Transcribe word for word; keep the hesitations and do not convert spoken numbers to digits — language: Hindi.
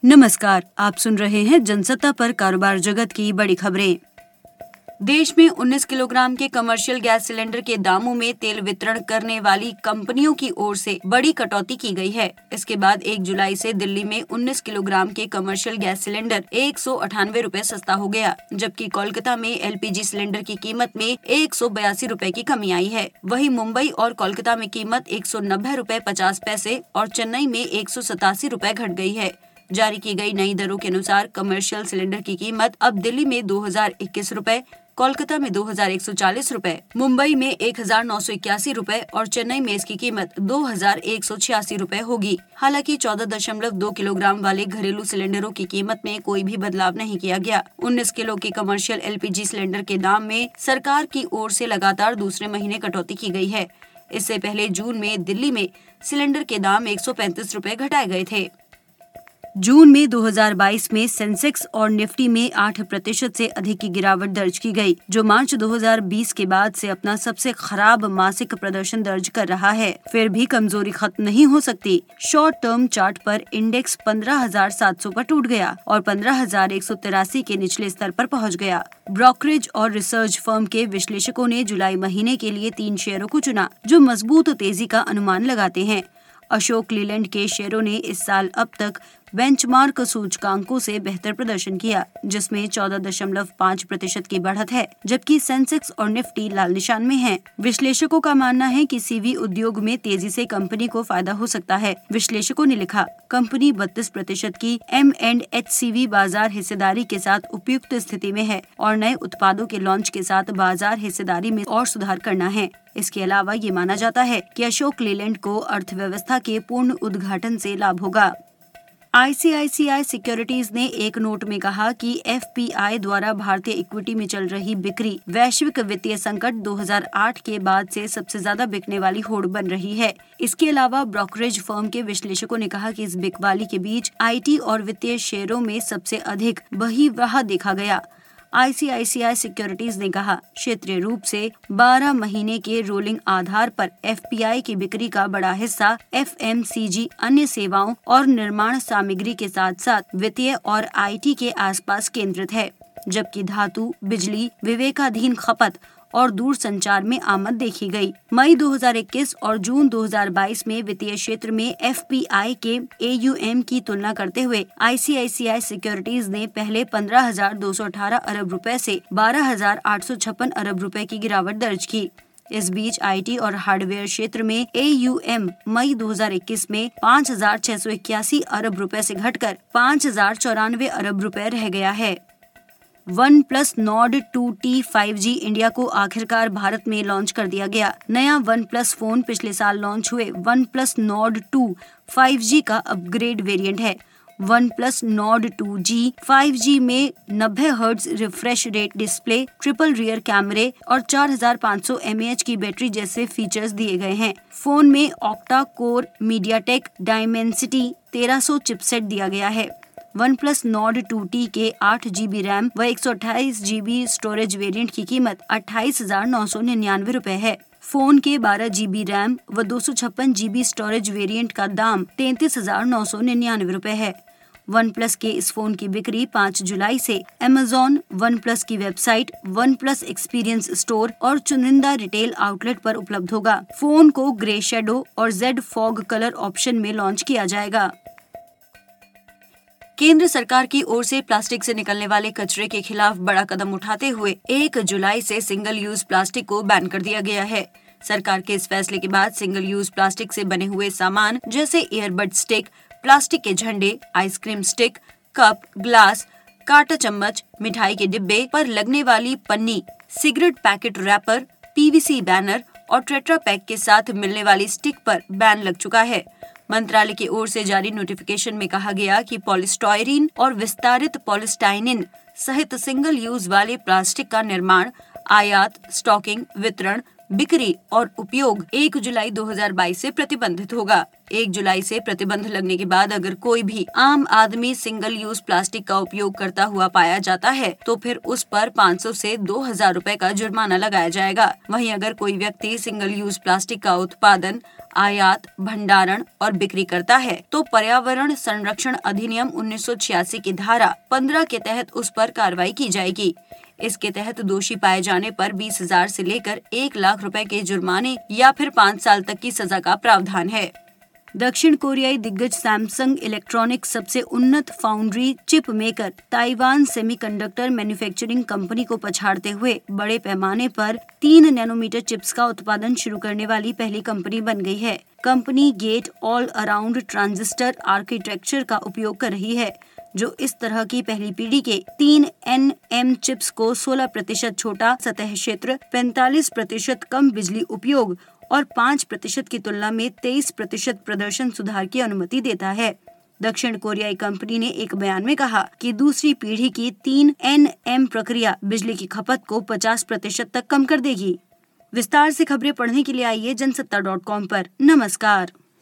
नमस्कार, आप सुन रहे हैं जनसत्ता पर कारोबार जगत की बड़ी खबरें। देश में उन्नीस किलोग्राम के कमर्शियल गैस सिलेंडर के दामों में तेल वितरण करने वाली कंपनियों की ओर से बड़ी कटौती की गई है। इसके बाद एक जुलाई से दिल्ली में उन्नीस किलोग्राम के कमर्शियल गैस सिलेंडर एक सौ अठानवे रूपए सस्ता हो गया, जबकि कोलकाता में एलपीजी सिलेंडर की कीमत में एक सौ बयासी रूपए की कमी आई है। वहीं मुंबई और कोलकाता में कीमत एक सौ नब्बे रूपए पचास पैसे और चेन्नई में एक सौ सतासी रूपए घट गई है। जारी की गई नई दरों के अनुसार कमर्शियल सिलेंडर की कीमत अब दिल्ली में दो हजार इक्कीस रूपए, कोलकाता में दो हजार एक सौ चालीस रूपए, मुंबई में एक हजार नौ सौ इक्यासी रूपए और चेन्नई में इसकी कीमत दो हजार एक सौ छियासी रूपए होगी। हालांकि चौदह दशमलव दो किलोग्राम वाले घरेलू सिलेंडरों की कीमत में कोई भी बदलाव नहीं किया गया। उन्नीस किलो के कमर्शियल एलपीजी सिलेंडर के दाम में सरकार की ओर से लगातार दूसरे महीने कटौती की गई है। इससे पहले जून में दिल्ली में सिलेंडर के दाम एक सौ पैंतीस रूपए घटाए गए थे। जून में दो हजार बाईस में सेंसेक्स और निफ्टी में आठ प्रतिशत से अधिक की गिरावट दर्ज की गई, जो मार्च दो हजार बीस के बाद से अपना सबसे खराब मासिक प्रदर्शन दर्ज कर रहा है। फिर भी कमजोरी खत्म नहीं हो सकती। शॉर्ट टर्म चार्ट पर इंडेक्स पंद्रह हजार सात सौ पर टूट गया और पंद्रह हजार एक सौ तिरासी के निचले स्तर पर पहुंच गया। ब्रोकरेज और रिसर्च फर्म के विश्लेषकों ने जुलाई महीने के लिए तीन शेयरों को चुना, जो मजबूत तेजी का अनुमान लगाते हैं। अशोक लीलैंड के शेयरों ने इस साल अब तक बेंचमार्क सूचकांकों से बेहतर प्रदर्शन किया, जिसमें चौदह दशमलव पाँच प्रतिशत की बढ़त है, जबकि सेंसेक्स और निफ्टी लाल निशान में हैं। विश्लेषकों का मानना है कि सीवी उद्योग में तेजी से कंपनी को फायदा हो सकता है। विश्लेषकों ने लिखा, कंपनी बत्तीस प्रतिशत की एम एंड एच सीवी बाजार हिस्सेदारी के साथ उपयुक्त स्थिति में है और नए उत्पादों के लॉन्च के साथ बाजार हिस्सेदारी में और सुधार करना है। इसके अलावा ये माना जाता है कि अशोक लीलैंड को अर्थव्यवस्था के पूर्ण उद्घाटन से लाभ होगा। आईसीआईसीआई सिक्योरिटीज ने एक नोट में कहा कि एफपीआई द्वारा भारतीय इक्विटी में चल रही बिक्री वैश्विक वित्तीय संकट दो हजार आठ के बाद से सबसे ज्यादा बिकने वाली होड़ बन रही है। इसके अलावा ब्रोकरेज फर्म के विश्लेषकों ने कहा कि इस बिकवाली के बीच आईटी और वित्तीय शेयरों में सबसे अधिक बहिर्वाह देखा गया। आईसीआईसीआई सिक्योरिटीज ने कहा, क्षेत्रीय रूप से बारह महीने के रोलिंग आधार पर एफपीआई की बिक्री का बड़ा हिस्सा एफएमसीजी, अन्य सेवाओं और निर्माण सामग्री के साथ साथ वित्तीय और आईटी के आसपास केंद्रित है, जबकि धातु, बिजली, विवेकाधीन खपत और दूर संचार में आमद देखी गई। मई दो हजार इक्कीस और जून दो हजार बाईस में वित्तीय क्षेत्र में एफपीआई के एयूएम की तुलना करते हुए आईसीआईसीआई सिक्योरिटीज ने पहले पंद्रह हजार दो सौ अठारह अरब रुपए से बारह हजार आठ सौ छप्पन अरब रुपए की गिरावट दर्ज की। इस बीच आईटी और हार्डवेयर क्षेत्र में एयूएम मई दो हजार इक्कीस में पाँच हजार छह सौ इक्यासी अरब रुपए से घटकर पाँच हजार चौरानवे अरब रुपए रह गया है। OnePlus Nord two T five G India को आखिरकार भारत में लॉन्च कर दिया गया। नया वन प्लस फोन पिछले साल लॉन्च हुए OnePlus Nord two five G का अपग्रेड वेरिएंट है। OnePlus Nord two G five G में नब्बे hertz refresh rate display, triple rear कैमरे और चार हजार पाँच सौ एमएएच की बैटरी जैसे फीचर्स दिए गए हैं। फोन में ऑक्टा कोर मीडियाटेक डायमेंसिटी तेरह सौ चिपसेट दिया गया है। OnePlus Nord two T के आठ जीबी रैम व एक सौ अट्ठाईस जीबी स्टोरेज वेरिएंट की कीमत अट्ठाईस हजार नौ सौ निन्यानवे रूपए है। फोन के बारह जीबी रैम व दो सौ छप्पन जीबी स्टोरेज वेरिएंट का दाम तैंतीस हजार नौ सौ निन्यानवे रूपए है। वन प्लस के इस फोन की बिक्री पाँच जुलाई से अमेज़न, वन प्लस की website, OnePlus experience store और चुनिंदा रिटेल आउटलेट पर उपलब्ध होगा। फोन को ग्रे शेडो और जेड फॉग कलर ऑप्शन में लॉन्च किया जाएगा। केंद्र सरकार की ओर से प्लास्टिक से निकलने वाले कचरे के खिलाफ बड़ा कदम उठाते हुए एक जुलाई से सिंगल यूज प्लास्टिक को बैन कर दिया गया है। सरकार के इस फैसले के बाद सिंगल यूज प्लास्टिक से बने हुए सामान जैसे ईयरबड स्टिक, प्लास्टिक के झंडे, आइसक्रीम स्टिक, कप, ग्लास, कांटा चम्मच, मिठाई के डिब्बे पर लगने वाली पन्नी, cigarette packet wrapper, PVC banner और टेट्रा पैक के साथ मिलने वाली स्टिक पर बैन लग चुका है। मंत्रालय की ओर से जारी नोटिफिकेशन में कहा गया कि पॉलीस्टायरीन और विस्तारित पॉलीस्टाइनिन सहित सिंगल यूज वाले प्लास्टिक का निर्माण, आयात, स्टॉकिंग, वितरण, बिक्री और उपयोग एक जुलाई दो हज़ार बाईस से प्रतिबंधित होगा। एक जुलाई से प्रतिबंध लगने के बाद अगर कोई भी आम आदमी सिंगल यूज प्लास्टिक का उपयोग करता हुआ पाया जाता है तो फिर उस पर पाँच सौ से दो हज़ार रुपए का जुर्माना लगाया जाएगा। वहीं अगर कोई व्यक्ति सिंगल यूज प्लास्टिक का उत्पादन, आयात, भंडारण और बिक्री करता है तो पर्यावरण संरक्षण अधिनियम उन्नीस सौ छियासी की धारा पंद्रह के तहत उस पर कार्रवाई की जाएगी। इसके तहत दोषी पाए जाने पर बीस हजार से लेकर एक लाख रुपए के जुर्माने या फिर पाँच साल तक की सजा का प्रावधान है। दक्षिण कोरियाई दिग्गज सैमसंग इलेक्ट्रॉनिक्स सबसे उन्नत foundry chip maker Taiwan Semiconductor Manufacturing Company को पछाड़ते हुए बड़े पैमाने पर तीन नैनोमीटर चिप्स का उत्पादन शुरू करने वाली पहली कंपनी बन गई है। Company gate all around transistor architecture का उपयोग कर रही है, जो इस तरह की पहली पीढ़ी के तीन एन एम चिप्स को सोलह प्रतिशत छोटा सतह क्षेत्र, पैंतालीस प्रतिशत कम बिजली उपयोग और पाँच प्रतिशत की तुलना में तेईस प्रतिशत प्रदर्शन सुधार की अनुमति देता है। दक्षिण कोरियाई कंपनी ने एक बयान में कहा कि दूसरी पीढ़ी की तीन एन एम प्रक्रिया बिजली की खपत को पचास प्रतिशत तक कम कर देगी। विस्तार से खबरें पढ़ने के लिए आइए जनसत्ता डॉट कॉम पर। नमस्कार।